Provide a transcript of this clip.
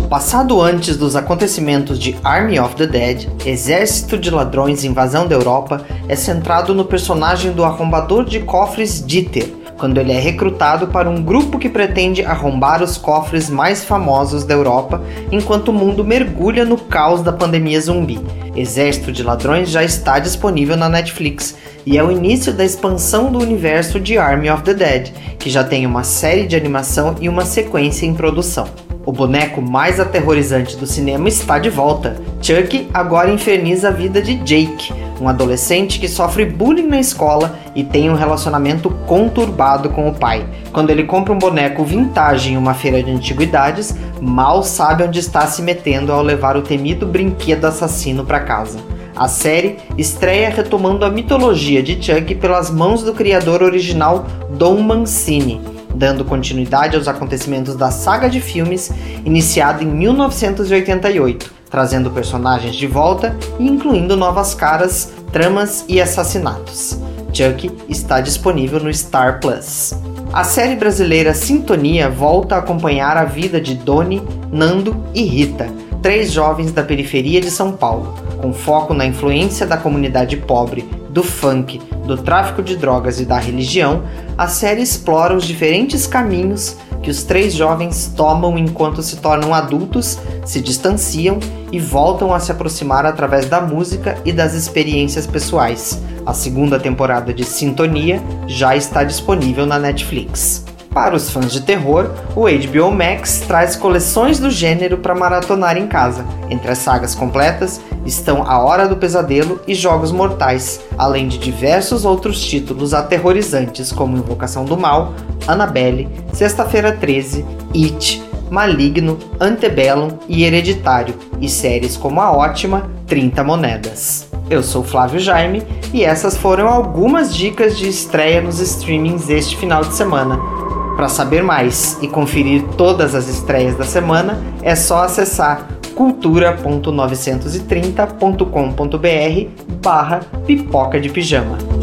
Passado antes dos acontecimentos de Army of the Dead, Exército de Ladrões Invasão da Europa é centrado no personagem do arrombador de cofres Dieter, quando ele é recrutado para um grupo que pretende arrombar os cofres mais famosos da Europa, enquanto o mundo mergulha no caos da pandemia zumbi. Exército de Ladrões já está disponível na Netflix e é o início da expansão do universo de Army of the Dead, que já tem uma série de animação e uma sequência em produção. O boneco mais aterrorizante do cinema está de volta. Chucky agora inferniza a vida de Jake, um adolescente que sofre bullying na escola e tem um relacionamento conturbado com o pai. Quando ele compra um boneco vintage em uma feira de antiguidades, mal sabe onde está se metendo ao levar o temido brinquedo assassino para casa. A série estreia retomando a mitologia de Chucky pelas mãos do criador original Don Mancini, dando continuidade aos acontecimentos da saga de filmes iniciada em 1988, trazendo personagens de volta e incluindo novas caras, tramas e assassinatos. Chucky está disponível no Star Plus. A série brasileira Sintonia volta a acompanhar a vida de Doni, Nando e Rita, 3 jovens da periferia de São Paulo, com foco na influência da comunidade pobre, do funk, do tráfico de drogas e da religião. A série explora os diferentes caminhos que os 3 jovens tomam enquanto se tornam adultos, se distanciam e voltam a se aproximar através da música e das experiências pessoais. A segunda temporada de Sintonia já está disponível na Netflix. Para os fãs de terror, o HBO Max traz coleções do gênero para maratonar em casa. Entre as sagas completas estão A Hora do Pesadelo e Jogos Mortais, além de diversos outros títulos aterrorizantes como Invocação do Mal, Annabelle, Sexta-feira 13, It, Maligno, Antebellum e Hereditário, e séries como a ótima 30 Monedas. Eu sou Flávio Jaime e essas foram algumas dicas de estreia nos streamings este final de semana. Para saber mais e conferir todas as estreias da semana, é só acessar cultura.930.com.br/pipoca de pijama.